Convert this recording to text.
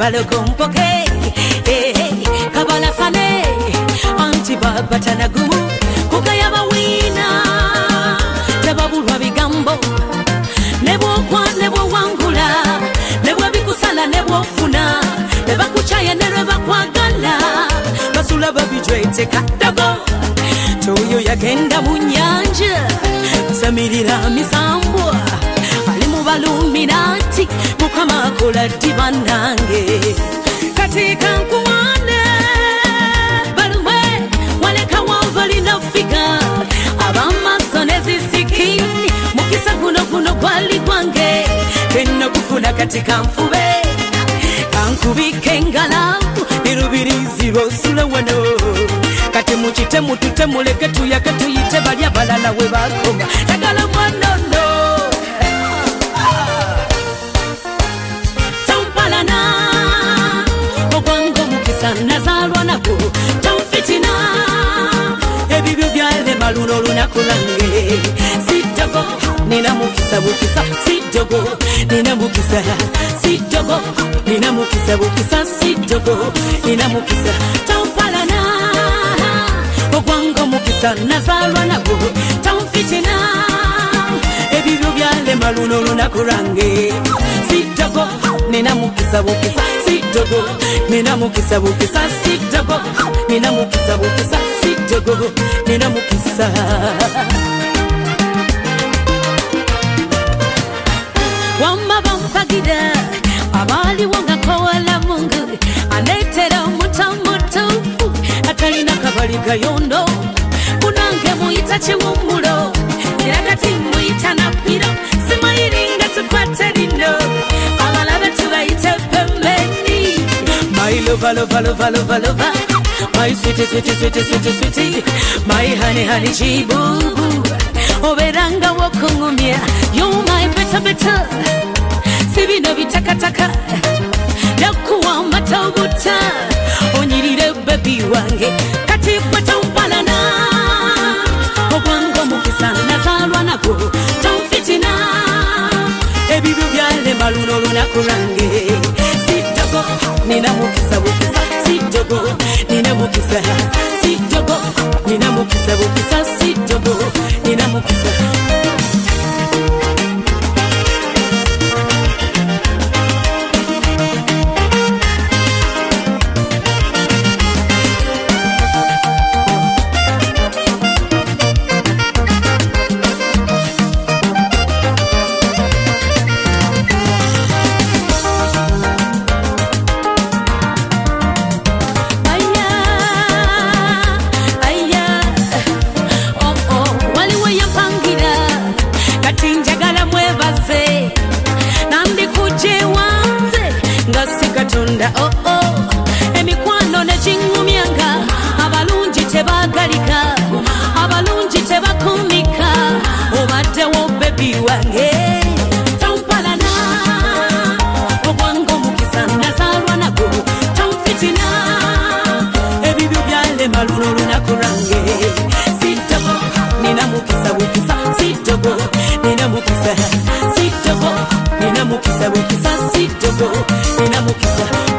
balokompoke kabala sane anti babatana gumu kugaya bawina tebabulwa bigambo nebo kwa nebo wangula nebo bikusala nebo funa nebo kuchaya nebo bakwagala basula babijwete kadago toyo yagenda munyanja samirira misambwa ali mu baluminati mukama kola dibanange katika nkuwane balwe waleka wavali nafika abama sonezi sikini mukisa kuno kwali kwange kena kufuna katika mfube kankubike ngalamu birubirizi rosula wano kati muchite mutute muleke tuyake tuyite balya balala we bakonga tagala mwanono tampalana ogwango mukisa nazalwa nako tamfitina ebibyo byale maluno lunakulange sitogo nina mukisa bukisa sitogo nina mukisa sitogo nina mukisa bukisa sitogo nina mukisa tampalana ogwango mukisa nazalwa nako tamfitina ebibyo byale maluno lunakulange sitogo nina mukisa bukisa sitogo nina mukisa bukisa sitogo nina mukisa bukisa sitogo nina mukisa wama bampagida abali wanga kowala mungu anetera mutamutu atalina kabali gayondo munange muyita chiwumulo irakati muyita napiro simayiringa tukwate lino abalabe tubayite pembeni my love love love love love my sweetie sweetie sweetie sweetie sweetie my honey honey chibubu oberanga wokungumia you my better sibino bitakataka yakuwa matabuta onyirire baby wange kati kwatampalana ogwango mukisa nazalwa nako tamfitina ebibyo byale maluno lunakulange sitogo nina mukisa bukisa sitogo nina mukisa sitogo nina mukisa bukisa sitogo nina mukisa oh oh emikwano ne chingumyanga abalunji tebagalika abalunji tebakumika obadde wo baby wange tampalana ogwango mukisa nazalwa nako tamfitina ebibyo byale maluno lunakulange sitogo nina mukisa bukisa sitogo nina mukisa sitogo nina mukisa bukisa sitogo nina mukisa